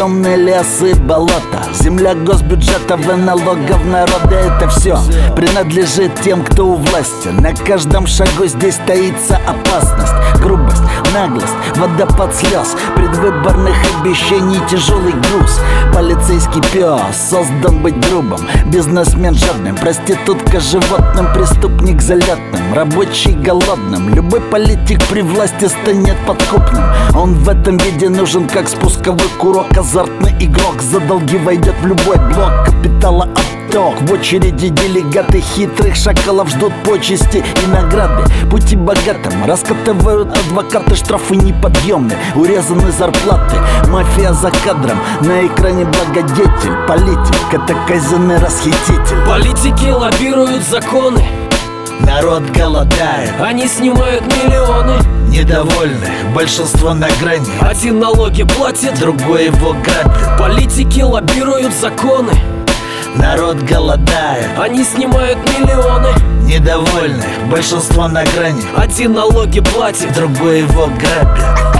Темные лесы, болота, земля госбюджетов и налогов народа. Это все принадлежит тем, кто у власти. На каждом шагу здесь таится опасность, грубость, наглость, водопад слез, предвыборных обещаний тяжелый груз. Полицейский пес создан быть грубым, бизнесмен жадным, проститутка животным, преступник залетным, рабочий голодным. Любой политик при власти станет подкупным. Он в этом виде нужен как спусковой курок. Азартный игрок за долги войдет в любой блок. Капитала отток, в очереди делегаты хитрых шакалов ждут почести и награды. Пути богатым раскатывают адвокаты, штрафы неподъемны, урезаны зарплаты. Мафия за кадром, на экране благодетель. Политик — это казенный расхититель. Политики лоббируют законы, народ голодает, они снимают миллионы. Недовольных большинство на грани, один налоги платит, другой его грабит. Политики лоббируют законы, народ голодает, они снимают миллионы. Недовольных большинство на грани, один налоги платит, другой его грабит.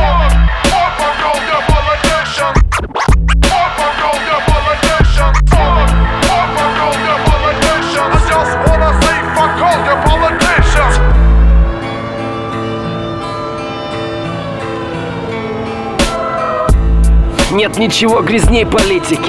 Нет ничего грязней политики.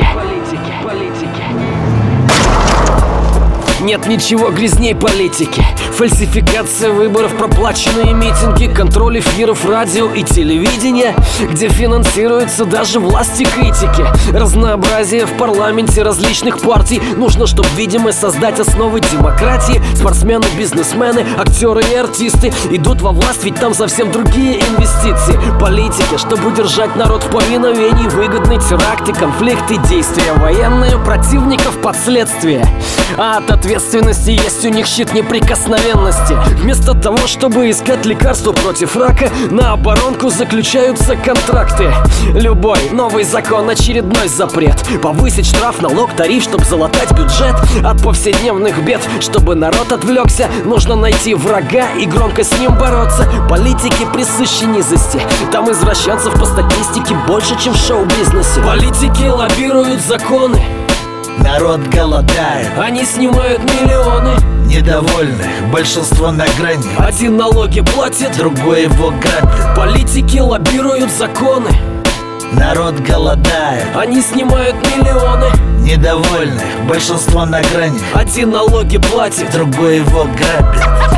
Нет ничего грязней политики. Фальсификация выборов, проплаченные митинги, контроль эфиров радио и телевидения, где финансируется даже власть и критики. Разнообразие в парламенте различных партий. Нужно, чтобы, видимо, создать основы демократии. Спортсмены, бизнесмены, актеры и артисты идут во власть, ведь там совсем другие инвестиции. Политика, чтобы удержать народ в повиновении, выгодны теракты, конфликты, действия военные, противников последствия. А от ответственности есть у них щит неприкосновенности. Вместо того, чтобы искать лекарства против рака, на оборонку заключаются контракты. Любой новый закон — очередной запрет. Повысить штраф, налог, тариф, чтобы залатать бюджет. От повседневных бед, чтобы народ отвлекся, нужно найти врага и громко с ним бороться. Политики присущи низости, там извращенцев по статистике больше, чем в шоу-бизнесе. Политики лоббируют законы, народ голодает, они снимают миллионы. Недовольных большинство на грани, один налоги платит, другой его грабит. Политики лоббируют законы, народ голодает, они снимают миллионы. Недовольных большинство на грани, один налоги платит, другой его грабит.